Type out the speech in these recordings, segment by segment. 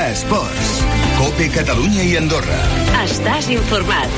Esports. COPE Catalunya i Andorra. Estàs informat.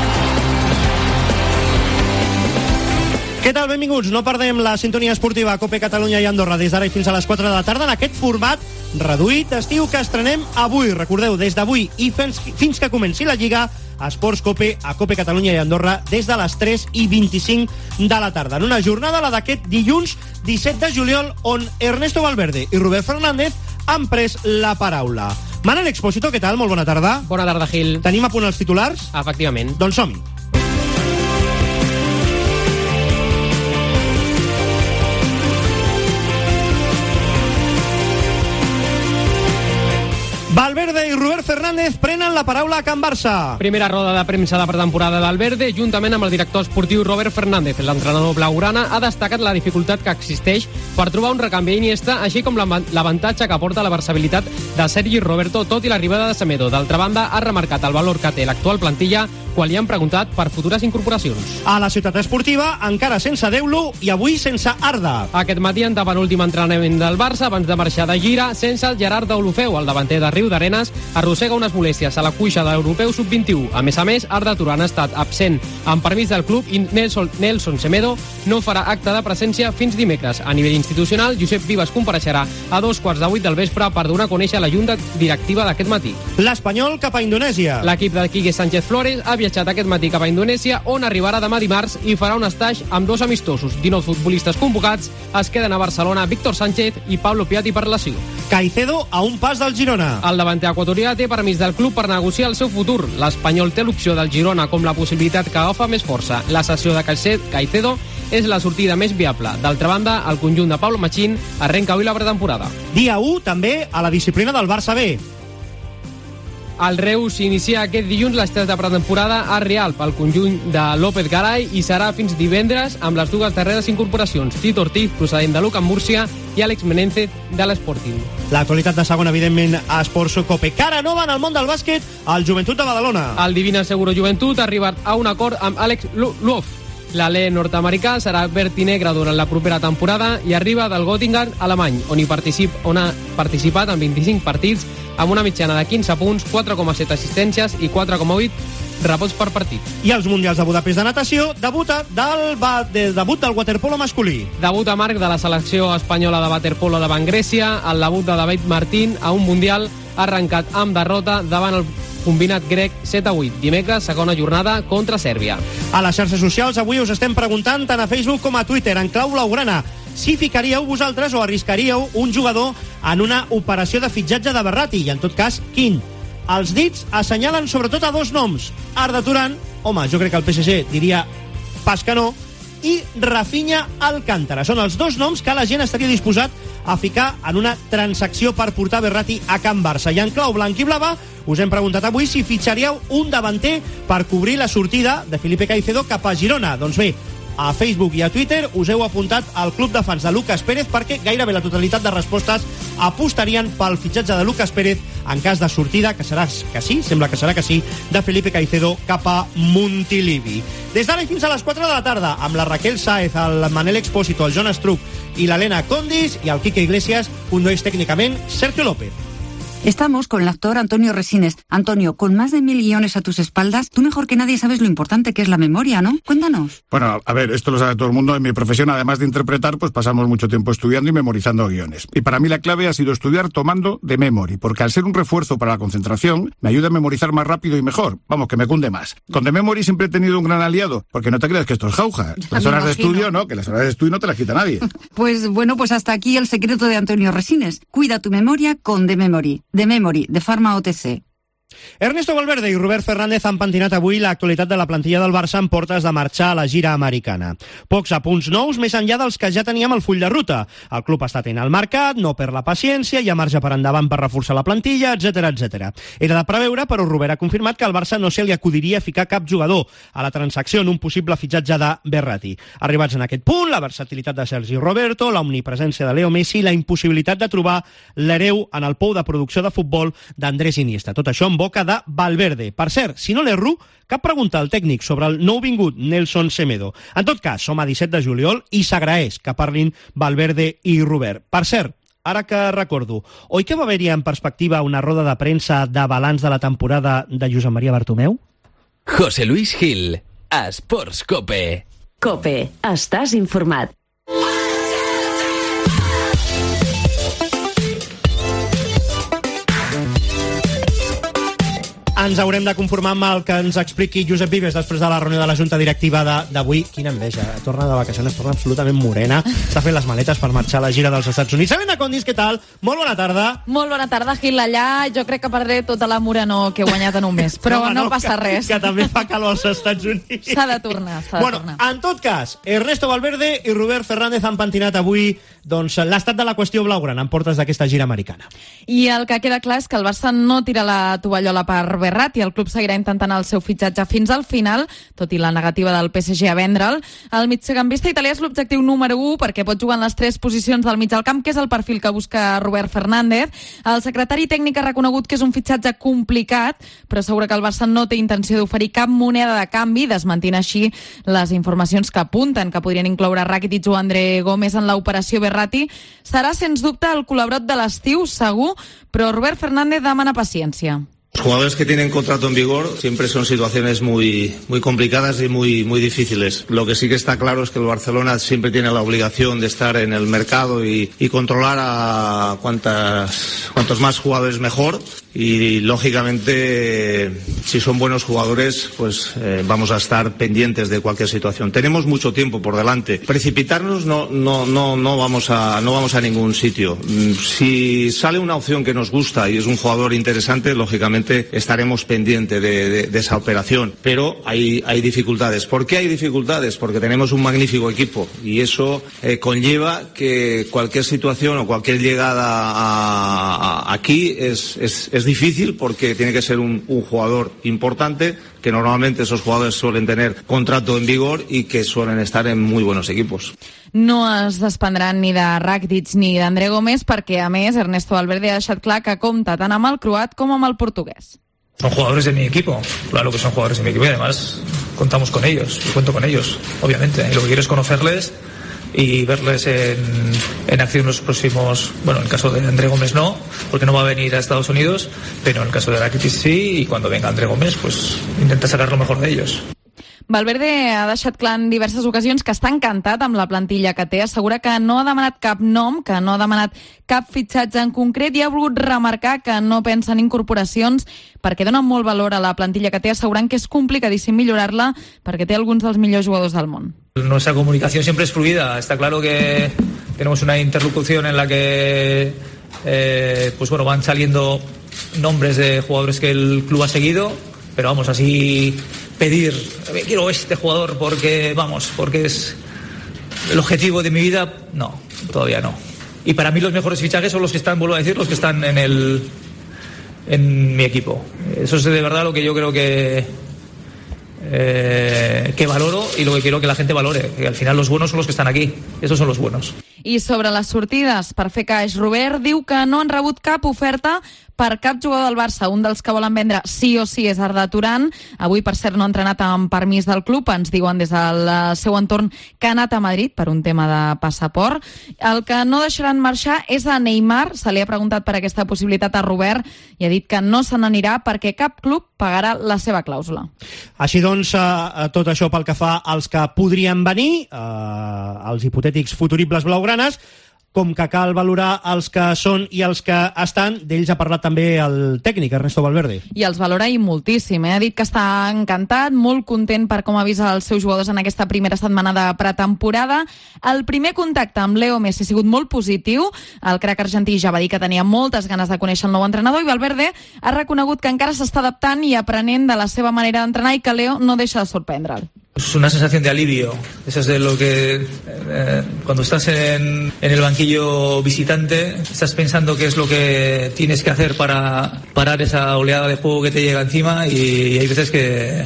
Què tal? Benvinguts. No perdem la sintonia esportiva a COPE Catalunya i Andorra des d'ara i fins a les 4 de la tarda en aquest format reduït d'estiu que estrenem avui. Recordeu, des d'avui i fins que comenci la Lliga, Esports COPE a COPE Catalunya i Andorra des de les 3:25 de la tarda. En una jornada, la d'aquest dilluns 17 de juliol, on Ernesto Valverde i Robert Fernández han pres la paraula. Manel Expósito, què tal? Molt bona tarda. Bona tarda, Gil. Tenim a punt els titulars? Efectivament. Doncs som-hi. Valverde i Robert Fernández prenen la paraula a Can Barça. Primera roda de premsa de pretemporada del Verde, juntament amb el director esportiu Robert Fernández. L'entrenador blaugrana ha destacat la dificultat que existeix per trobar un recanvi a Iniesta, així com l'avantatge que aporta la versabilitat de Sergi Roberto, tot i l'arribada de Semedo. D'altra banda, ha remarcat el valor que té l'actual plantilla quan li han preguntat per futures incorporacions. A la ciutat esportiva, encara sense Deulo i avui sense Arda. Aquest matí, en penúltim entrenament del Barça, abans de marxar de gira, sense el Gerard Deulofeu, el davanter de Riu d'Arenes, arrossega unes molèsties a la cuixa de l'Europeu Sub-21. A més, Arda Turan ha estat absent amb permís del club i Nelson Semedo no farà acte de presència fins dimecres. A nivell institucional, Josep Vives compareixerà a 7:45 del vespre per donar a conèixer la junta directiva d'aquest matí. L'Espanyol cap a Indonèsia. L'equip de Quique Sánchez Flores ha viatjat aquest matí cap a Indonèsia, on arribarà demà dimarts i farà un estatge amb 2 amistosos. 19 futbolistes convocats, es queden a Barcelona Víctor Sánchez i Pablo Piatti per lesió. Caicedo a un pas del Girona. El davanter equatorià té permís del club per negociar el seu futur. L'Espanyol té l'opció del Girona com la possibilitat que agafa més força. La cessió de Caicedo és la sortida més viable. D'altra banda, el conjunt de Pablo Machín arrenca avui la pretemporada. Dia 1 també a la disciplina del Barça B. El Reus s'inicia aquest dilluns l'estat de pretemporada a Rialp, pel conjunt de López Garay, i serà fins divendres amb les dues darreres incorporacions, Tito Ortiz, procedent de Lucan Múrcia, i Àlex Menéndez de l'Sporting. L'actualitat de segona, evidentment, a Esports COPE. Cara nova en el món del bàsquet, el Joventut de Badalona. El Divina Seguro Joventut ha arribat a un acord amb Alex Luof. L'alè nord-americà serà verd i negre durant la propera temporada i arriba del Göttingen alemany, on ha participat en 25 partits amb una mitjana de 15 punts, 4,7 assistències i 4,8 rebots per partit. I als Mundials de Budapest de natació, debut del waterpolo masculí. Debut a marc de la selecció espanyola de waterpolo davant Grècia. El debut de David Martín a un Mundial ha arrencat amb derrota davant el combinat grec 7-8. Dimecres, segona jornada contra Sèrbia. A les xarxes socials avui us estem preguntant tant a Facebook com a Twitter, en clau blaugrana, si ficaríeu vosaltres o arriscaríeu un jugador en una operació de fitxatge de Verratti, i en tot cas, quin? Els dits assenyalen sobretot a 2 noms. Arda Turan, home, jo crec que el PSG diria pas que no, i Rafinha Alcántara. Són els 2 noms que la gent estaria disposat a ficar en una transacció per portar Verratti a Can Barça. I en clau blanc i blava us hem preguntat avui si fitxaríeu un davanter per cobrir la sortida de Felipe Caicedo cap a Girona. Doncs bé, a Facebook i a Twitter us heu apuntat al club de fans de Lucas Pérez, perquè gairebé la totalitat de respostes apostarien pel fitxatge de Lucas Pérez en cas de sortida, que serà que sí, sembla que serà que sí, de Felipe Caicedo cap a Montilivi. Des d'ara i fins a les 4 de la tarda, amb la Raquel Sáez, el Manel Expósito, el Jonas Truc i l'Helena Condis, i el Quique Iglesias, condueix tècnicament Sergio López. Estamos con el actor Antonio Resines. Antonio, con más de 1.000 guiones a tus espaldas, tú mejor que nadie sabes lo importante que es la memoria, ¿no? Cuéntanos. Bueno, a ver, esto lo sabe todo el mundo. En mi profesión, además de interpretar, pues pasamos mucho tiempo estudiando y memorizando guiones. Y para mí la clave ha sido estudiar tomando de memory, porque al ser un refuerzo para la concentración, me ayuda a memorizar más rápido y mejor. Vamos, que me cunde más. Con de memory siempre he tenido un gran aliado, porque no te creas que esto es jauja. Las horas de estudio, no, que las horas de estudio no te las quita nadie. Pues bueno, pues hasta aquí el secreto de Antonio Resines. Cuida tu memoria con de memory. De memory, de Pharma OTC. Ernesto Valverde i Robert Fernández han pentinat avui l'actualitat de la plantilla del Barça en portes de marxar a la gira americana. Pocs apunts nous més enllà dels que ja teníem al full de ruta. El club està atent al mercat, no perd la paciència, hi ha marge per endavant per reforçar la plantilla, etc. Era de preveure, però Robert ha confirmat que al Barça no se li acudiria ficar cap jugador a la transacció en un possible fitxatge de Verratti. Arribats en aquest punt, la versatilitat de Sergi Roberto, l'omnipresència de Leo Messi i la impossibilitat de trobar l'hereu en el pou de producció de futbol d'Andrés Iniesta. Tot això en boca de Valverde. Per cert, si no l'erro, cap pregunta al tècnic sobre el nouvingut Nelson Semedo. En tot cas, som a 17 de juliol i s'agraeix que parlin Valverde i Robert. Per cert, ara que recordo, oi que va haver-hi en perspectiva una roda de premsa de balanç de la temporada de Josep Maria Bartomeu? José Luis Gil, a Sports Cope. Cope, estàs informat. Ens haurem de conformar amb el que ens expliqui Josep Vives després de la reunió de la Junta Directiva d'avui. Quina enveja, torna de vacacions, torna absolutament morena, està fent les maletes per marxar a la gira dels Estats Units. Sabina Condis, què tal? Molt bona tarda. Molt bona tarda, Gil. Allà jo crec que perdré tota la morenor que he guanyat en un mes, però no passa res. Que també fa calor als Estats Units. S'ha de tornar, En tot cas, Ernesto Valverde i Robert Fernández han pentinat avui l'estat de la qüestió blaugrana en portes d'aquesta gira americana. I el que queda clar és que el Barça no tira la tovallola per Verratti i el club seguirà intentant el seu fitxatge fins al final, tot i la negativa del PSG a vendre'l. El migcampista italià és l'objectiu número 1 perquè pot jugar en les 3 posicions del mig del camp, que és el perfil que busca Robert Fernández. El secretari tècnic ha reconegut que és un fitxatge complicat, però assegura que el Barça no té intenció d'oferir cap moneda de canvi, desmentint així les informacions que apunten que podrien incloure Rakitic o André Gómez en l'operació Verratti. Serà, sens dubte, el col·laborat de l'estiu, segur, però Robert Fernández demana paciència. Los jugadores que tienen contrato en vigor siempre son situaciones muy complicadas y muy difíciles. Lo que sí que está claro es que el Barcelona siempre tiene la obligación de estar en el mercado y controlar a cuantos más jugadores mejor. Y lógicamente, si son buenos jugadores, pues vamos a estar pendientes de cualquier situación. Tenemos mucho tiempo por delante. Precipitarnos no vamos a ningún sitio. Si sale una opción que nos gusta y es un jugador interesante, lógicamente estaremos pendientes de esa operación. Pero hay dificultades. ¿Por qué hay dificultades? Porque tenemos un magnífico equipo y eso conlleva que cualquier situación o cualquier llegada aquí es difícil, porque tiene que ser un jugador importante, que normalmente esos jugadores suelen tener contrato en vigor y que suelen estar en muy buenos equipos. No es desprendran ni de Rakitic ni d'André Gómez perquè, a més, Ernesto Valverde ha deixat clar que compta tant amb el croat com amb el portuguès. Son jugadores de mi equipo, claro que son jugadores de mi equipo y además contamos con ellos, y cuento con ellos, obviamente. Y lo que quiero es conocerles y verles en acción los próximos, bueno, en el caso de André Gómez no, porque no va a venir a Estados Unidos, pero en el caso de Rakitic sí, y cuando venga André Gómez, pues intenta sacar lo mejor de ellos. Valverde ha deixat clar en diverses ocasions que està encantat amb la plantilla que té, assegura que no ha demanat cap nom, que no ha demanat cap fitxatge en concret i ha volgut remarcar que no pensa en incorporacions perquè dona molt valor a la plantilla que té, assegurant que és complicadíssim millorar-la perquè té alguns dels millors jugadors del món. Nuestra comunicación siempre es fluida. Está claro que tenemos una interlocución en la que pues bueno, van saliendo nombres de jugadores que el club ha seguido, pero vamos, así pedir, quiero este jugador porque es el objetivo de mi vida, no, todavía no. Y para mí los mejores fichajes son los que están, vuelvo a decir, los que están en mi equipo. Eso es de verdad lo que yo creo que valoro y lo que quiero que la gente valore, que al final los buenos son los que estan aquí, esos son los buenos. I sobre les sortides, per fer caix, Robert diu que no han rebut cap oferta per cap jugador del Barça. Un dels que volen vendre sí o sí és Arda Turan. Avui, per cert, no ha entrenat amb permís del club. Ens diuen des del seu entorn que ha anat a Madrid per un tema de passaport. El que no deixaran marxar és a Neymar. Se li ha preguntat per aquesta possibilitat a Robert i ha dit que no se n'anirà perquè cap club pagarà la seva clàusula. Així doncs, tot això pel que fa als que podrien venir, els hipotètics futuribles blaugranes, com que cal valorar els que són i els que estan, d'ells ha parlat també el tècnic, Ernesto Valverde. I els valora i moltíssim. Ha dit que està encantat, molt content per com ha vist els seus jugadors en aquesta primera setmana de pretemporada. El primer contacte amb Leo Messi ha sigut molt positiu. El crac argentí ja va dir que tenia moltes ganes de conèixer el nou entrenador i Valverde ha reconegut que encara s'està adaptant i aprenent de la seva manera d'entrenar i que Leo no deixa de sorprendre'l. Es una sensación de alivio. Eso es de lo que cuando estás en el banquillo visitante estás pensando qué es lo que tienes que hacer para parar esa oleada de juego que te llega encima y hay veces que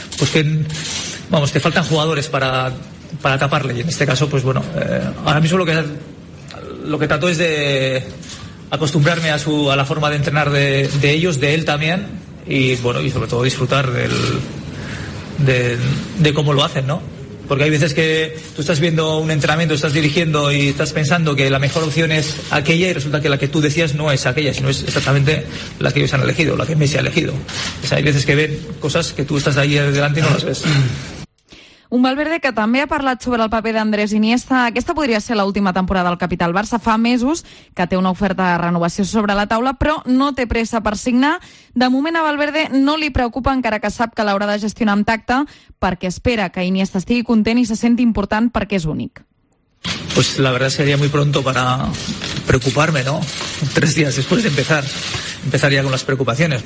te faltan jugadores para taparle y en este caso pues bueno, ahora mismo lo que trato es de acostumbrarme a la forma de entrenar de ellos, de él también y bueno, y sobre todo disfrutar de cómo lo hacen, ¿no? Porque hay veces que tú estás viendo un entrenamiento, estás dirigiendo y estás pensando que la mejor opción es aquella y resulta que la que tú decías no es aquella, sino es exactamente la que ellos han elegido, la que Messi ha elegido. O sea, hay veces que ven cosas que tú estás ahí delante y no las ves. Un Valverde que també ha parlat sobre el paper d'Andrés Iniesta. Aquesta podria ser l'última temporada del capital Barça. Fa mesos que té una oferta de renovació sobre la taula, però no té pressa per signar. De moment a Valverde no li preocupa, encara que sap que l'haurà de gestionar amb tacte, perquè espera que Iniesta estigui content i se senti important perquè és únic. Pues la verdad sería muy pronto para preocuparme, ¿no? 3 días después de empezar ya con las preocupaciones.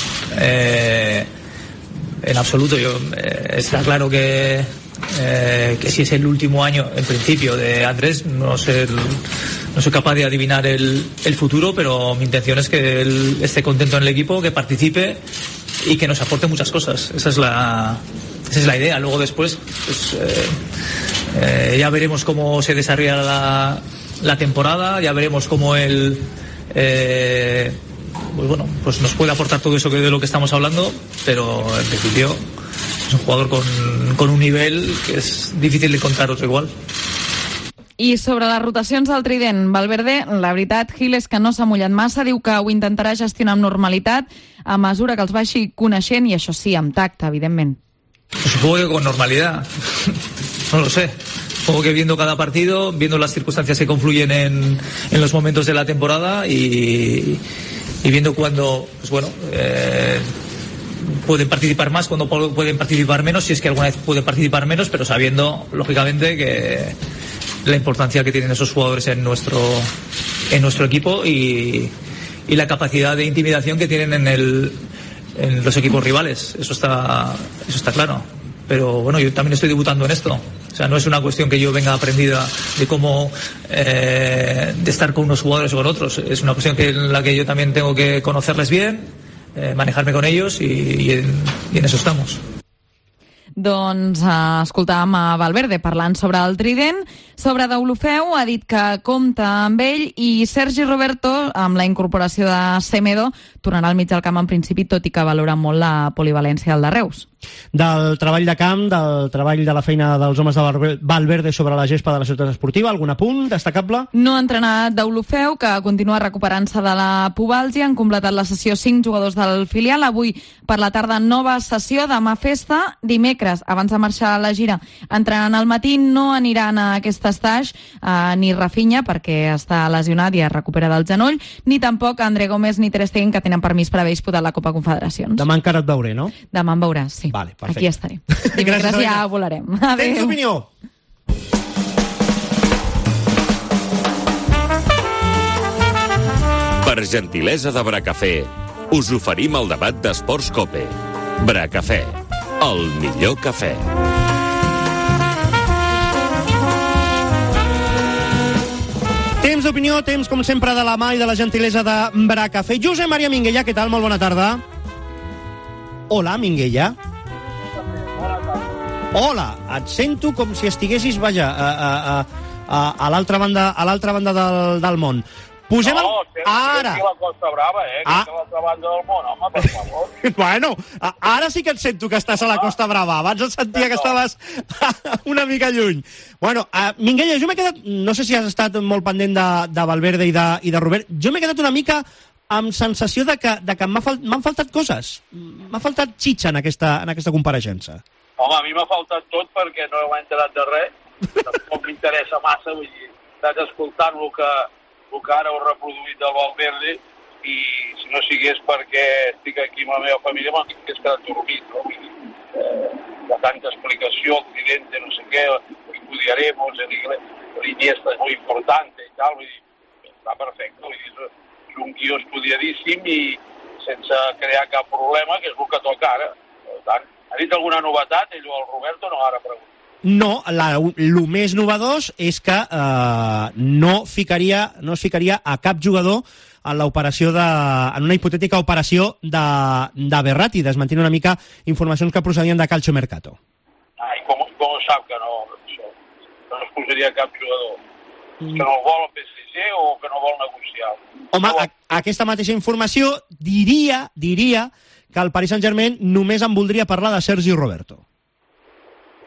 En absoluto, está claro que si es el último año, en principio, de Andrés, no soy capaz de adivinar el futuro, pero mi intención es que él esté contento en el equipo, que participe y que nos aporte muchas cosas. Esa es la idea. Luego después, pues, ya veremos cómo se desarrolla la temporada, ya veremos cómo él pues nos puede aportar todo eso de lo que estamos hablando, pero en principio es un jugador con un nivel que es difícil de encontrar otro igual. I sobre les rotacions del trident, Valverde, la veritat, Gil, és que no s'ha mullat massa, diu que ho intentarà gestionar amb normalitat a mesura que els vagi coneixent, i això sí, amb tacte, evidentment. Pues supongo que con normalidad, no lo sé. Supongo que viendo cada partido, viendo las circunstancias que confluyen en los momentos de la temporada y viendo cuándo, pues bueno, pueden participar más, cuándo pueden participar menos, si es que alguna vez pueden participar menos, pero sabiendo, lógicamente, que la importancia que tienen esos jugadores en nuestro equipo y la capacidad de intimidación que tienen en los equipos rivales. Eso está claro. Pero bueno, yo también estoy debutando en esto. O sea, no es una cuestión que yo venga aprendida de cómo de estar con unos jugadores o con otros. Es una cuestión en la que yo también tengo que conocerles bien, manejarme con ellos y en eso estamos. Doncs escoltàvem a Valverde parlant sobre el trident. Sobre Deulofeu ha dit que compta amb ell, i Sergi Roberto, amb la incorporació de Semedo, tornarà al mig del camp en principi, tot i que valora molt la polivalència del de Reus. Del treball de camp, del treball de la feina dels homes de Valverde sobre la gespa de la ciutat esportiva, algun apunt destacable? No ha entrenat Deulofeu, que continua recuperant-se de la pubàlgia. Han completat la sessió 5 jugadors del filial. Avui per la tarda nova sessió, demà festa. Dimecres, abans de marxar a la gira, entrenen al matí. No aniran a aquest estaix ni Rafinha, perquè està lesionat i es recupera del genoll, ni tampoc André Gómez ni Ter Stegen, que tenen permís per haver disputat la Copa Confederacions. Demà encara et veuré, no? Demà em veuràs, sí. Vale, perfecte. Aquí estaré. Dimecres ja volarem. Tens opinió? Per gentilesa de Bracafé, us oferim el debat d'Esports COPE. Bracafé, el millor cafè. Temps d'opinió, temps, com sempre, de la mà i de la gentilesa de Bracafé. Josep Maria Minguella, què tal? Molt bona tarda. Hola, Minguella. Hola, et sento com si estiguessis, vaja, a l'altra banda del món. Posem ara. La Costa Brava, que és a l'altra banda del món, home, per favor. Bueno, ara sí que et sento que estàs a la Costa Brava. Abans et sentia que estaves una mica lluny. Bueno, Minguella, jo m'he quedat, no sé si has estat molt pendent de Valverde i de Robert, jo m'he quedat una mica amb sensació de que m'han faltat coses. M'ha faltat xitxa en aquesta compareixença. Home, a mi m'ha faltat tot perquè no m'he enterat de res. Tampoc m'interessa massa, vull dir, estat escoltant el que ara heu reproduït del Valverde, i si no sigués perquè estic aquí amb la meva família m'hagués quedat dormit, no? Vull dir, de tanta explicació, el tridente, no sé què, lo estudiaremos en inglés, l'Iniesta és molt important i tal, vull dir, està perfecte, vull dir, és un guió estudiadíssim i sense crear cap problema, que és el que toca ara. Per tant, ha dit alguna novetat, ell o el Roberto, no, ara pregunto. No, el més novedós és que no es ficaria a cap jugador en una hipotètica operació de Verratti, desmentint una mica informacions que procedien de Calcio Mercato. I com sap que no es posaria cap jugador? Que no el vol el PSG o que no vol negociar? Home, aquesta mateixa informació diria que el Paris Saint-Germain només en voldria parlar de Sergi Roberto. Està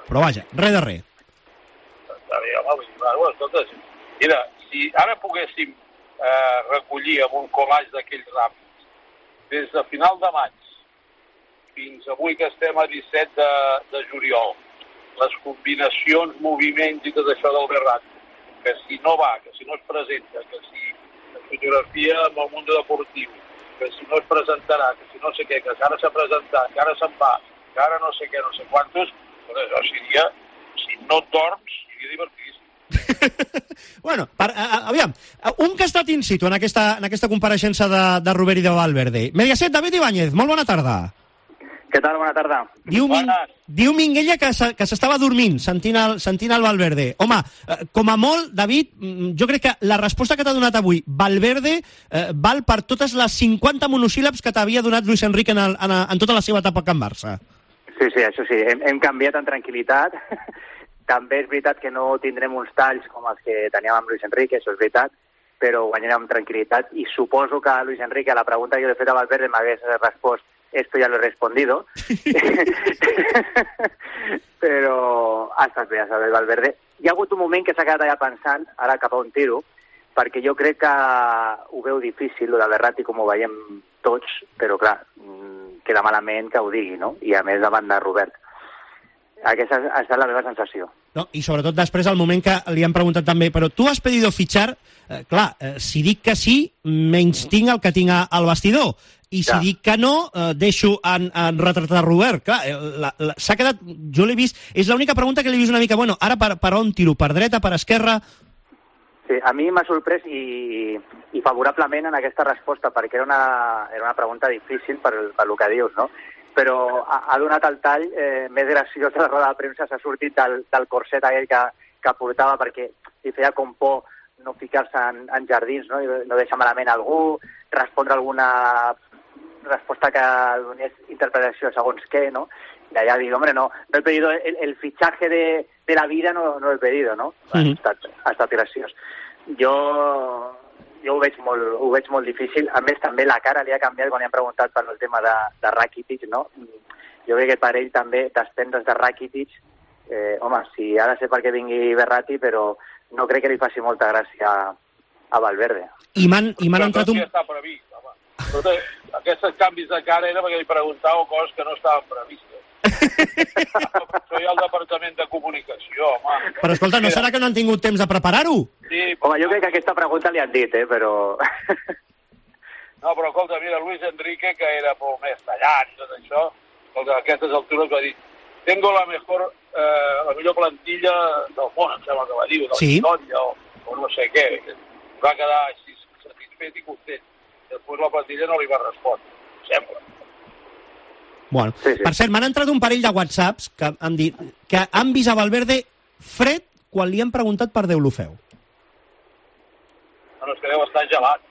Però vaja, res de res. Està bé, home, vull dir, bueno, escolta, mira, si ara poguéssim recollir amb un col·laix d'aquells ràpids, des de final de maig fins avui que estem a 17 de juliol, les combinacions, moviments i tot això del Verratti, que si no va, que si no es presenta, que si es fotografia amb el món deportiu, que si no es presentarà, que si no sé què, que ara s'ha presentat, que ara se'n va, que ara no sé què, no sé quantos, doncs això seria, si no et dorms, seria divertidíssim. Bueno, aviam, un que ha estat in situ en aquesta compareixença de Robert i de Valverde. Mediaset, David Ibáñez, molt bona tarda. Què tal? Bona tarda. Diu Minguella que s'estava dormint sentint el Valverde. Home, com a molt, David, jo crec que la resposta que t'ha donat avui Valverde val per totes les 50 monosíl·labs que t'havia donat Luis Enrique en tota la seva etapa a Can Barça. Sí, això sí, hem canviat en tranquil·litat. També és veritat que no tindrem uns talls com els que teníem amb Luis Enrique, això és veritat, però guanyarem amb tranquil·litat i suposo que Luis Enrique, a la pregunta que jo he fet a Valverde, m'hagués respost esto ya lo he respondido. Però ha estat bé, Valverde. Hi ha hagut un moment que s'ha quedat allà pensant, ara cap a on tiro, perquè jo crec que ho veu difícil, lo de Verratti, com ho veiem tots, però clar, queda malament que ho digui, no? I a més davant de Robert. Aquesta ha estat la meva sensació. No, i sobretot després, al moment que li han preguntat també, però tu has pedido fichar, si dic que sí, menys tinc el que tinc al vestidor, i si dic que no, deixo en retratar Robert. Clar, s'ha quedat, jo l'he vist, és l'única pregunta que l'he vist una mica, bueno, ara per on tiro, per dreta, per esquerra? Sí, a mi m'ha sorprès i favorablement en aquesta resposta, perquè era una pregunta difícil per el que dius, no? Però ha donat el tall més graciós de la roda de premsa, s'ha sortit del corset aquell que portava perquè li feia com por no ficar-se en jardins, no deixar malament algú, respondre alguna resposta que donés interpretació segons què, no? I allà dic, hombre, no he pedido el fichaje de la vida, no he pedido, no? Ha estat graciós. Jo ho veig molt difícil. A més, també la cara li ha canviat quan li han preguntat per el tema de Rakitic, no? Jo crec que per ell també desprendre's de Rakitic, home, si ha de ser perquè vingui Verratti, però no crec que li faci molta gràcia a Valverde. I m'han entrat un... Ja està previst, home. Però aquests canvis de cara era perquè li preguntàveu coses que no estaven previstes. Això hi ha el departament de comunicació, home. Però escolta, no serà que no han tingut temps de preparar-ho? Sí, home, jo crec que aquesta pregunta li han dit, però... No, però escolta, mira, Luis Enrique, que era molt més tallant i tot això, a aquestes altures va dir tengo la millor plantilla del món, em sembla que va dir, de la història, o no sé què. Va quedar així satisfet i content. Després la plantilla no li va respondre, sembla. Bueno, sí. Per cert, m'han entrat un parell de whatsapps que han dit que han vist a Valverde fred quan li han preguntat per Deulofeu. No, és que deu estar gelat.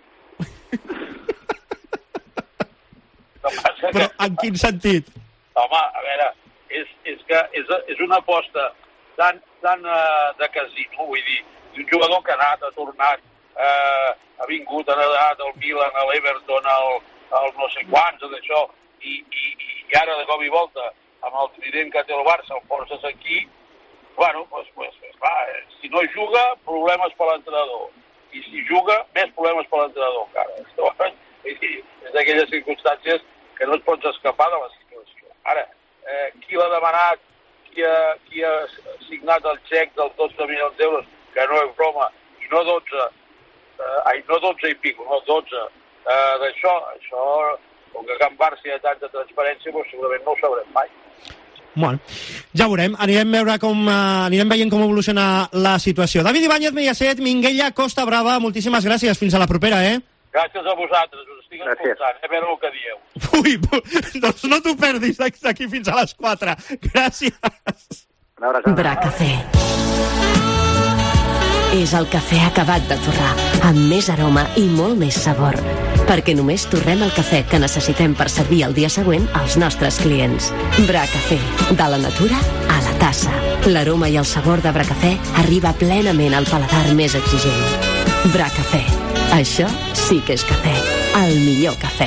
Però en quin sentit? Home, a veure, és una aposta tan de casino, vull dir, un jugador que ha anat, ha tornat, ha vingut, ha anat al Milan, a l'Everton, al no sé quants, tot això, i ara de cop i volta, amb el trident que té el Barça, el forces aquí, bueno, doncs clar, si no juga, problemes per l'entrenador. I si juga, més problemes per l'entrenador encara. És d'aquelles circumstàncies que no et pots escapar de la situació. Ara, qui l'ha demanat, qui ha signat el xec dels 12 milions d'euros, que no és broma, i no 12, no 12 i pico, no 12, d'això, com que a Can Barça hi ha tanta transparència, doncs segurament no ho sabrem mai. Bueno, ja veurem. Anirem veient com evoluciona la situació. David Ibáñez, Mediaset, Minguella, Costa Brava, moltíssimes gràcies. Fins a la propera, Gràcies a vosaltres, us estic escoltant, a veure el que dieu. Ui, doncs no t'ho perdis d'aquí fins a les 4. Gràcies. Bracafé. És el cafè acabat de torrar, amb més aroma i molt més sabor. Perquè només torrem el cafè que necessitem per servir el dia següent als nostres clients. Bracafé, de la natura a la tassa. L'aroma i el sabor de Bracafé arriba plenament al paladar més exigent. Bracafé, això sí que és cafè. El millor cafè.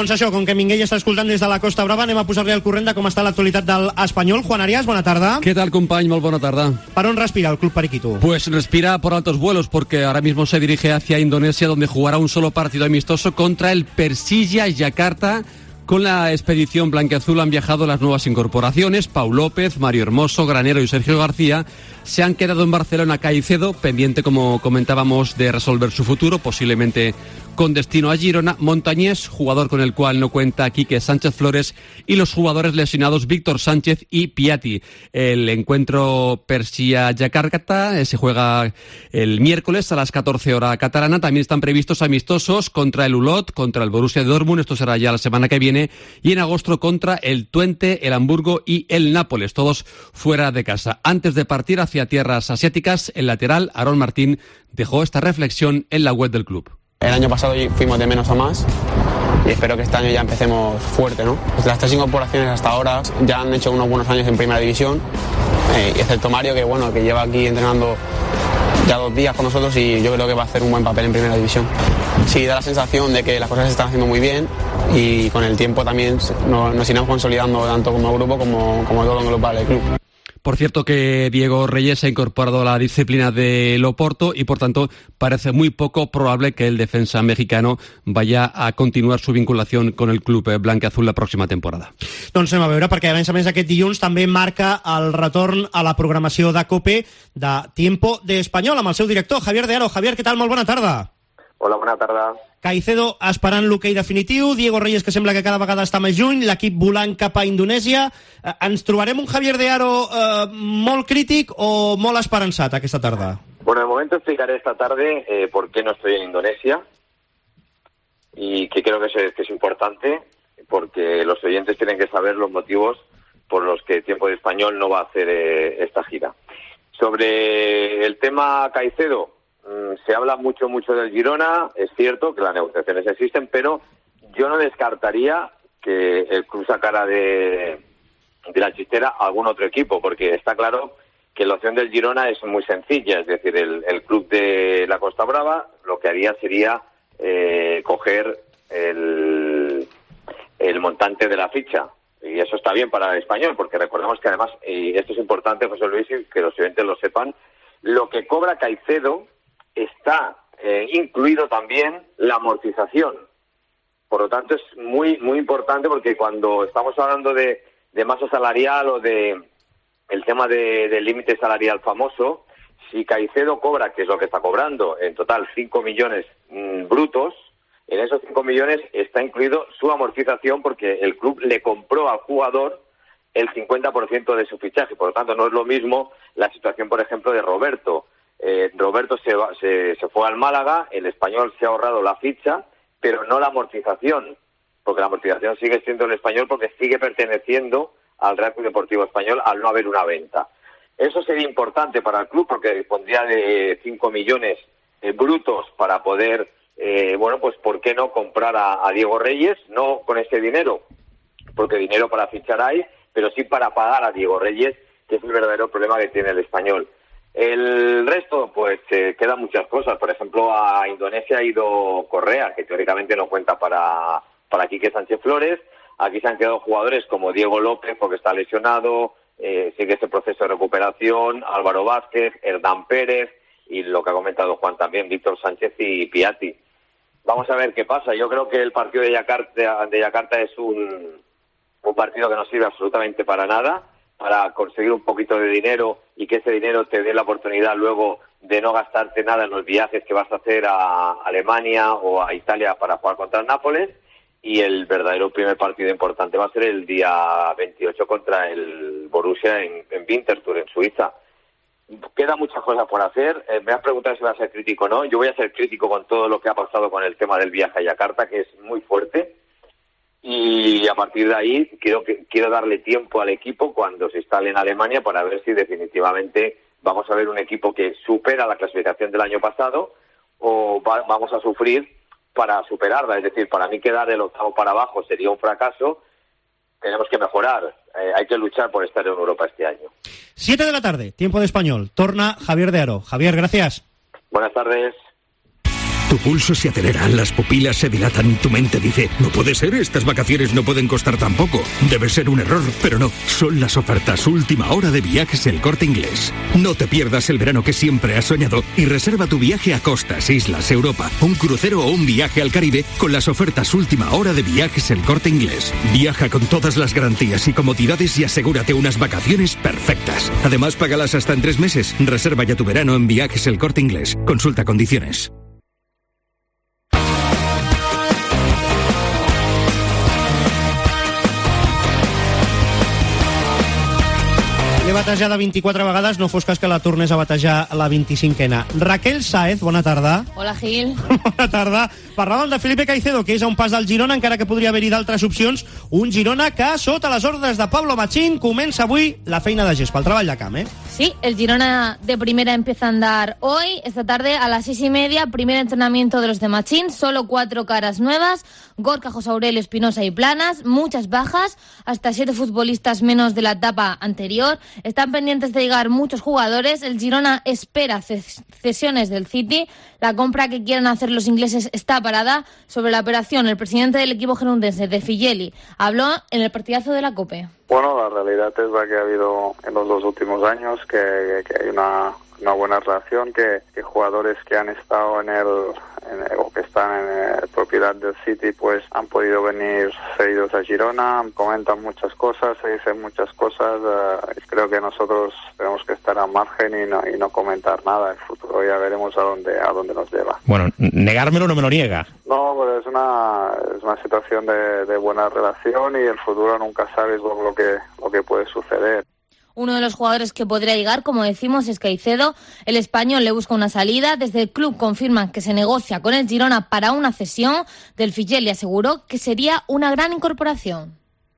Doncs això, com que Minguell està escoltant des de la Costa Brava, anem a posar-li al corrent de com està l'actualitat del Espanyol. Juan Arias, bona tarda. ¿Qué tal, company? Molt bona tarda. ¿Para dónde respira el Club Periquito? Pues respira por altos vuelos, porque ahora mismo se dirige hacia Indonesia, donde jugará un solo partido amistoso contra el Persija Yakarta. Con la expedición blanquiazul han viajado las nuevas incorporaciones. Pau López, Mario Hermoso, Granero y Sergio García. Se han quedado en Barcelona Caicedo, pendiente, como comentábamos, de resolver su futuro, posiblemente con destino a Girona. Montañés, jugador con el cual no cuenta Quique Sánchez Flores, y los jugadores lesionados Víctor Sánchez y Piatti. El encuentro Persija-Yakarta se juega el miércoles a las 14 horas catalana. También están previstos amistosos contra el Ulot, contra el Borussia Dortmund, esto será ya la semana que viene, y en agosto contra el Twente, el Hamburgo y el Nápoles, todos fuera de casa. Antes de partir hacia tierras asiáticas, el lateral Aarón Martín dejó esta reflexión en la web del club. El año pasado fuimos de menos a más y espero que este año ya empecemos fuerte, ¿no? Las 3 incorporaciones hasta ahora ya han hecho unos buenos años en primera división, y excepto Mario, que bueno, que lleva aquí entrenando ya 2 días con nosotros y yo creo que va a hacer un buen papel en primera división. Sí, da la sensación de que las cosas se están haciendo muy bien y con el tiempo también nos iremos consolidando tanto como grupo como todo lo global del club. Por cierto que Diego Reyes se ha incorporado a la disciplina del Oporto y por tanto parece muy poco probable que el defensa mexicano vaya a continuar su vinculación con el club blanquiazul la próxima temporada. Doncs anem a veure, perquè a més aquest dilluns també marca el retorn a la programació de COPE de Tiempo de Espanyol amb el seu director, Javier de Aro. Javier, què tal? Molt bona tarda. Hola, bona tarda. Caicedo esperant l'hoquei definitiu, Diego Reyes, que sembla que cada vegada està més lluny, l'equip volant cap a Indonèsia. Ens trobarem un Javier de Aro molt crític o molt esperançat aquesta tarda? Bueno, de momento explicaré esta tarde por qué no estoy en Indonesia y que creo que es importante, porque los oyentes tienen que saber los motivos por los que Tiempo de Español no va a hacer esta gira. Sobre el tema Caicedo, se habla mucho del Girona, es cierto que las negociaciones existen, pero yo no descartaría que el club sacara de la chistera a algún otro equipo, porque está claro que la opción del Girona es muy sencilla, es decir, el club de la Costa Brava lo que haría sería coger el montante de la ficha, y eso está bien para el Español, porque recordemos que además, y esto es importante, José Luis, y que los oyentes lo sepan, lo que cobra Caicedo está incluido también la amortización. Por lo tanto, es muy importante, porque cuando estamos hablando de masa salarial o de el tema del límite salarial famoso, si Caicedo cobra, que es lo que está cobrando, en total 5 millones brutos, en esos 5 millones está incluido su amortización, porque el club le compró al jugador el 50% de su fichaje. Por lo tanto, no es lo mismo la situación, por ejemplo, de Roberto. Roberto se fue al Málaga, el Español se ha ahorrado la ficha, pero no la amortización, porque la amortización sigue siendo el Español, porque sigue perteneciendo al Real Club Deportivo Español al no haber una venta. Eso sería importante para el club, porque dispondría de 5 millones brutos para poder, pues ¿por qué no comprar a Diego Reyes? No con ese dinero, porque dinero para fichar hay, pero sí para pagar a Diego Reyes, que es el verdadero problema que tiene el Español. El resto, pues quedan muchas cosas. Por ejemplo, a Indonesia ha ido Correa, que teóricamente no cuenta para Quique Sánchez Flores. Aquí se han quedado jugadores como Diego López, porque está lesionado, sigue ese proceso de recuperación, Álvaro Vázquez, Hernán Pérez y lo que ha comentado Juan también, Víctor Sánchez y Piatti. Vamos a ver qué pasa. Yo creo que el partido de Yakarta es un partido que no sirve absolutamente para nada, para conseguir un poquito de dinero y que ese dinero te dé la oportunidad luego de no gastarte nada en los viajes que vas a hacer a Alemania o a Italia para jugar contra el Nápoles. Y el verdadero primer partido importante va a ser el día 28 contra el Borussia en Winterthur, en Suiza. Quedan muchas cosas por hacer. Me has preguntado si voy a ser crítico o no. Yo voy a ser crítico con todo lo que ha pasado con el tema del viaje a Yakarta, que es muy fuerte. Y a partir de ahí quiero darle tiempo al equipo cuando se instale en Alemania, para ver si definitivamente vamos a ver un equipo que supera la clasificación del año pasado o vamos a sufrir para superarla. Es decir, para mí quedar del octavo para abajo sería un fracaso. Tenemos que mejorar. Hay que luchar por estar en Europa este año. 7 de la tarde, Tiempo de Español. Torna Javier de Aro. Javier, gracias. Buenas tardes. Tu pulso se acelera, las pupilas se dilatan, tu mente dice, no puede ser, estas vacaciones no pueden costar tan poco. Debe ser un error, pero no, son las ofertas última hora de Viajes El Corte Inglés. No te pierdas el verano que siempre has soñado y reserva tu viaje a costas, islas, Europa, un crucero o un viaje al Caribe con las ofertas última hora de Viajes El Corte Inglés. Viaja con todas las garantías y comodidades y asegúrate unas vacaciones perfectas. Además, págalas hasta en 3 meses. Reserva ya tu verano en Viajes El Corte Inglés. Consulta condiciones. L'he batejada 24 vegades, no fos cas que la tornés a batejar la 25ena. Raquel Sáez, bona tarda. Hola, Gil. Bona tarda. Parlàvem de Felipe Caicedo, que és a un pas del Girona, encara que podria haver-hi d'altres opcions. Un Girona que, sota les ordres de Pablo Machín, comença avui la feina de gespa, el treball de camp, Sí, el Girona de primera empieza a andar hoy, esta tarde a las 6:30, primer entrenamiento de los de Machín, solo 4 caras nuevas, Gorka, José Aurelio, Espinosa y Planas, muchas bajas, hasta 7 futbolistas menos de la etapa anterior, están pendientes de llegar muchos jugadores, el Girona espera cesiones del City, la compra que quieran hacer los ingleses está parada. Sobre la operación, el presidente del equipo gerundense, De Filelli, habló en el partidazo de la COPE. Bueno, la realidad es la que ha habido en los 2 últimos años, que hay una buena relación, que jugadores que han estado o que están en propiedad del City pues han podido venir cedidos a Girona, comentan muchas cosas, se dicen muchas cosas, creo que nosotros tenemos que estar al margen y no comentar nada. El futuro ya veremos a dónde nos lleva. Bueno, negármelo no me lo niega. No, pero es una situación de buena relación y el futuro nunca sabes lo que puede suceder. Uno de los jugadores que podría llegar, como decimos, es Caicedo. El español le busca una salida. Desde el club confirman que se negocia con el Girona para una cesión. Del Filelli aseguró que sería una gran incorporación.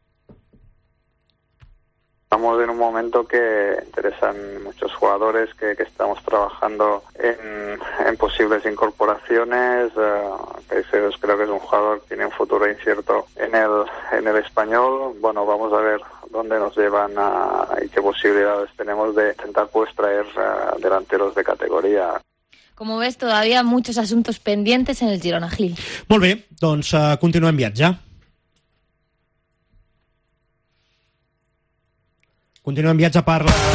Estamos en un momento que interesan muchos jugadores, que estamos trabajando en posibles incorporaciones. Caicedo creo que es un jugador que tiene un futuro incierto en el español. Bueno, vamos a ver dónde nos llevan y qué posibilidades tenemos de intentar traer delanteros de categoría. Como ves, todavía muchos asuntos pendientes en el Girona, Gil. Molt bé, doncs continuem viatge. Continuem viatge per la...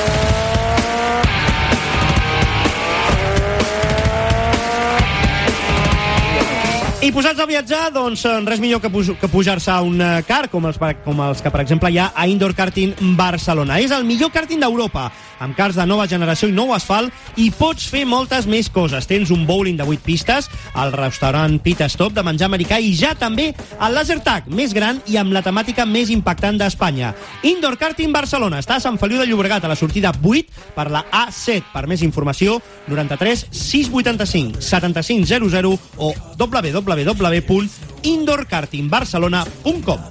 I posats a viatjar, doncs res millor que pujar-se a un car, com els que, per exemple, hi ha a Indoor Karting Barcelona. És el millor karting d'Europa, amb cars de nova generació i nou asfalt, i pots fer moltes més coses. Tens un bowling de 8 pistes, el restaurant Pit Stop de menjar americà i ja també el laser tag més gran i amb la temàtica més impactant d'Espanya. Indoor Karting Barcelona està a Sant Feliu de Llobregat, a la sortida 8 per la A7. Per més informació, 93 685 7500 o www.indoorkartingbarcelona.com.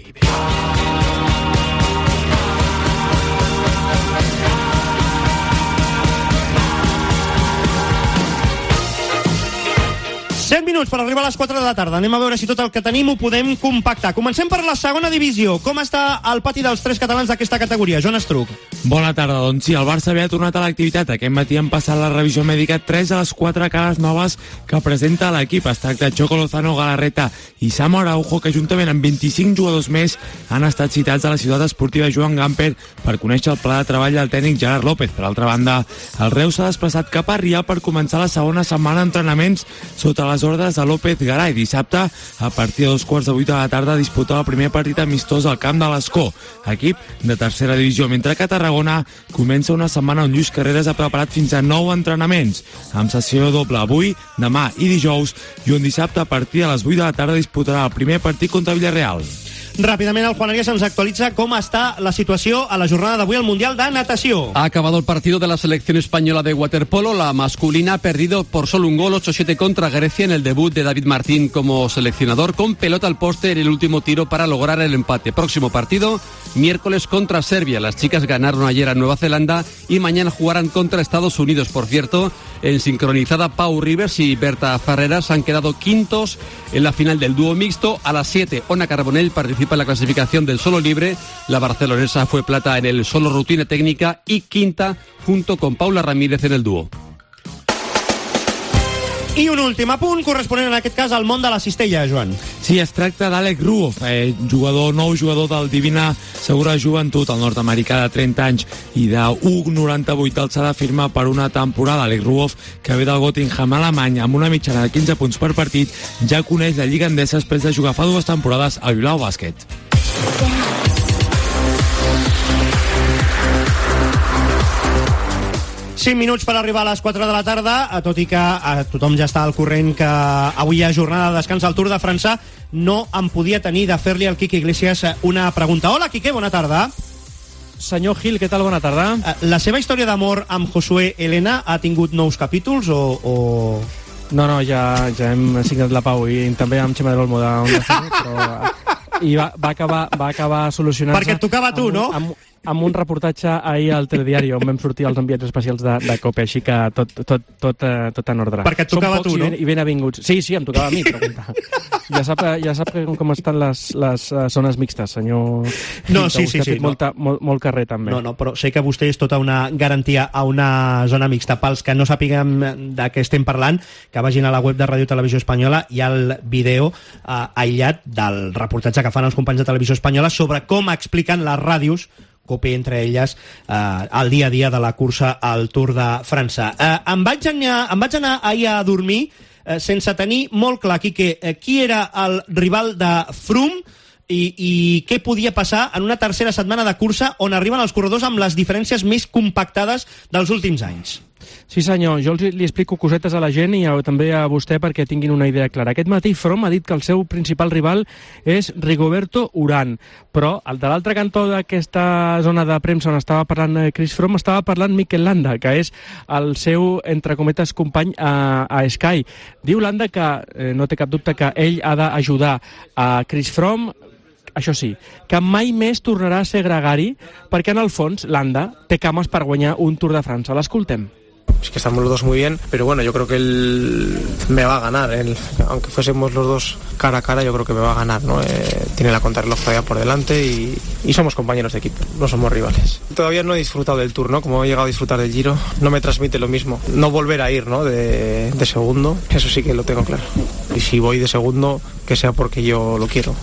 Minuts per arribar a les 4 de la tarda. Anem a veure si tot el que tenim ho podem compactar. Comencem per la segona divisió. Com està el pati dels 3 catalans d'aquesta categoria? Joan Estruc. Bona tarda. Doncs sí, el Barça havia tornat a l'activitat. Aquest matí han passat la revisió mèdica 3 de les 4 cares noves que presenta l'equip. Es tracta de Choco Lozano, Galarreta i Samu Araujo, que juntament amb 25 jugadors més han estat citats a la ciutat esportiva Joan Gamper per conèixer el pla de treball del tècnic Gerard López. Per altra banda, el Reus s'ha desplaçat cap a Rià per començar la segona setmana d'entrenaments sota les ordres de López Garay. Dissabte, a partir de 2:15 de la tarda, disputarà el primer partit amistós al camp de l'Escó, equip de tercera divisió, mentre que a Tarragona comença una setmana on Lluís Carreras ha preparat fins a 9 entrenaments, amb sessió doble avui, demà i dijous, i on dissabte a partir de les 8 de la tarda disputarà el primer partit contra Villarreal. Rápidamente el Juan Arias ens actualitza cómo está la situación a la jornada d'avui al Mundial de Natació. Ha acabado el partido de la selección española de waterpolo. La masculina ha perdido por solo un gol, 8-7 contra Grecia en el debut de David Martín como seleccionador, con pelota al poste en el último tiro para lograr el empate. Próximo partido, miércoles contra Serbia. Las chicas ganaron ayer a Nueva Zelanda y mañana jugarán contra Estados Unidos. Por cierto, en sincronizada, Pau Rivers y Berta Ferreras han quedado quintos en la final del dúo mixto. A las 7, Ona Carbonell participa en la clasificación del solo libre. La barcelonesa fue plata en el solo rutina técnica y quinta junto con Paula Ramírez en el dúo. I un últim apunt, corresponent en aquest cas al món de la cistella, Joan. Sí, es tracta d'Alec Ruoff, nou jugador del Divina Segura Joventut, el nord-americà de 30 anys i de 1,98 d'alçada, firma per una temporada. Alec Ruoff, que ve del Göttingen alemany amb una mitjana de 15 punts per partit, ja coneix la Lliga Endesa després de jugar fa 2 temporades al Bilbao Bàsquet. 5 minuts per arribar a les 4 de la tarda, tot i que tothom ja està al corrent que avui hi ha jornada de descans al Tour de França. No em podia tenir de fer-li al Quique Iglesias una pregunta. Hola, Quique, bona tarda. Senyor Gil, què tal? Bona tarda. La seva història d'amor amb Josué Helena ha tingut nous capítols o... No, ja hem signat la pau, i també amb Xema de l'Olmo i va acabar solucionant-se... Perquè et tocava a tu, no? Amb un reportatge ahir al Telediari on vam sortir els enviats especials de COPE, així que tot en ordre. Perquè et tocava a tu, no? I ben avinguts. Sí, em tocava a mi, pregunta. Ja sap com estan les zones mixtes, senyor. No, sí. Molt carrer, també. No, però sé que vostè és tota una garantia a una zona mixta. Pels que no sàpiguem de què estem parlant, que vagin a la web de Ràdio Televisió Espanyola, hi ha el vídeo aïllat del reportatge que fan els companys de Televisió Espanyola sobre com expliquen les ràdios, COPE entre elles, el dia a dia de la cursa al Tour de França. Em vaig anar ahir a dormir sense tenir molt clar, Quique, qui era el rival de Froome i què podia passar en una tercera setmana de cursa on arriben els corredors amb les diferències més compactades dels últims anys. Sí, senyor, jo li explico cosetes a la gent i també a vostè perquè tinguin una idea clara. Aquest matí Froome ha dit que el seu principal rival és Rigoberto Urán, però de l'altre cantó d'aquesta zona de premsa on estava parlant Chris Froome estava parlant Mikel Landa, que és el seu, entre cometes, company a Sky. Diu Landa que no té cap dubte que ell ha d'ajudar a Chris Froome, això sí, que mai més tornarà a ser gregari, perquè en el fons Landa té cames per guanyar un Tour de França. L'escoltem. Es que estamos los dos muy bien, pero bueno, yo creo que él me va a ganar. Aunque fuésemos los dos cara a cara, yo creo que me va a ganar, ¿no? Tiene la contrarreloj todavía por delante y somos compañeros de equipo, no somos rivales. Todavía no he disfrutado del Tour, ¿no? Como he llegado a disfrutar del Giro, no me transmite lo mismo. No volver a ir, ¿no? De segundo, eso sí que lo tengo claro. Y si voy de segundo, que sea porque yo lo quiero.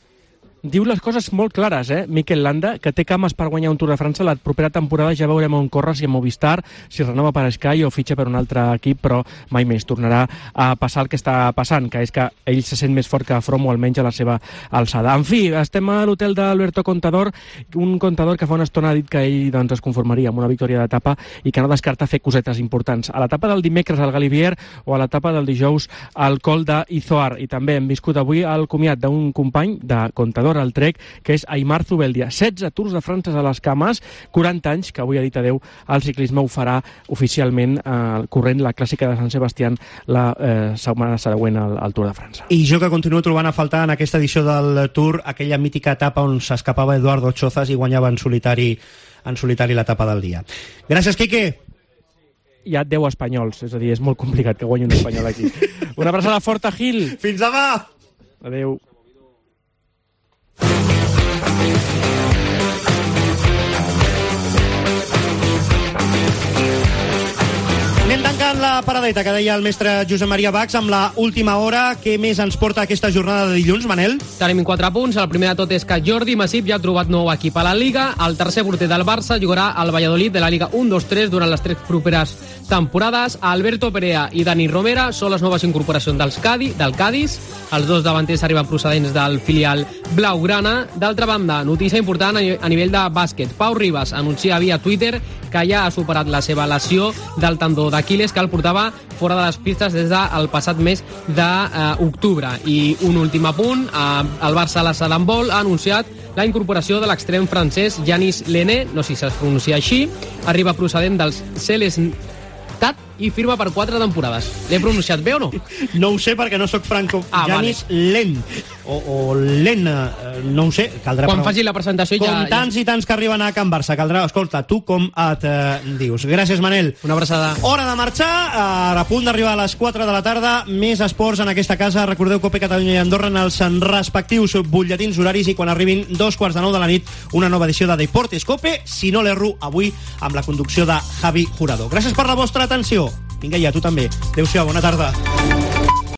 Diu les coses molt clares, Mikel Landa, que té cames per guanyar un Tour de França. La propera temporada ja veurem on corre, si a Movistar, si renova per Sky o fitxa per un altre equip, però mai més tornarà a passar el que està passant, que és que ell se sent més fort que Froome, o almenys a la seva alçada. En fi, estem a l'hotel d'Alberto Contador, un Contador que fa una estona ha dit que ell es conformaria amb una victòria d'etapa i que no descarta fer cosetes importants. A l'etapa del dimecres al Galibier o a l'etapa del dijous al Col d'Izoar. I també hem viscut avui el comiat d'un company de Contador al Trek, que és Aimar Zubeldia. 16 Tours de França a les cames, 40 anys, que avui ha dit adeu al ciclisme. Ho farà oficialment corrent la clàssica de Sant Sebastián la setmana següent al Tour de França. I jo que continuo trobant a faltar en aquesta edició del Tour aquella mítica etapa on s'escapava Eduardo Chozas i guanyava en solitari l'etapa del dia. Gràcies, Quique. Hi ha 10 espanyols, és a dir, és molt complicat que guanyi un espanyol aquí. Una abraçada forta, Gil. Fins demà. Adéu. Anem tancant la paradeta que deia el mestre Josep Maria Bax amb la última hora. Què més ens porta aquesta jornada de dilluns, Manel? Tenim 4 punts. El primer de tot és que Jordi Masip ja ha trobat nou equip a la Liga. El tercer porter del Barça jugarà al Valladolid de la Liga 1-2-3 durant les 3 properes temporades. Alberto Perea i Dani Romera són les noves incorporacions del Cádiz. Els dos davanters arriben procedents del filial blaugrana. D'altra banda, notícia important a nivell de bàsquet. Pau Ribas anuncia via Twitter que ja ha superat la seva lesió del tendó d'Aquiles, que el portava fora de les pistes des del passat mes d'octubre. I un últim apunt, el Barça a la Salambol ha anunciat la incorporació de l'extrem francès Yanis Lené, no sé si es pronuncia així, arriba procedent dels Celestat i firma per 4 temporades. L'he pronunciat bé o no? No ho sé perquè no sóc franco. Yanis Len o Len, no ho sé. Caldrà quan faci la presentació com tants i tants que arriben a Can Barça, caldrà. Escolta, tu com et dius? Gràcies, Manel. Una abraçada. Hora de marxar, a punt d'arribar a les 4 de la tarda. Més esports en aquesta casa. Recordeu Cope Catalunya i Andorra en els respectius butlletins horaris i quan arribin 2:45 de la nit una nova edició de Deportes Cope, si no l'erro, avui amb la conducció de Javi Jurado. Gràcies per la vostra atenció. Vinga, i a tu també. Adéu-siau, bona tarda.